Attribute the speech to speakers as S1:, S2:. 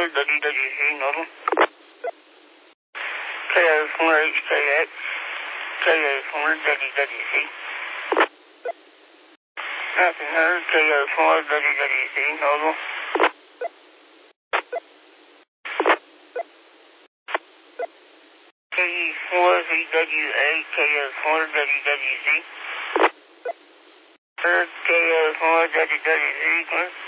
S1: WWC model. KO4HKX, KO4WWC. Nothing heard, KO4WWC model. KE4VWA, KO4WWC. Heard KO4WWC.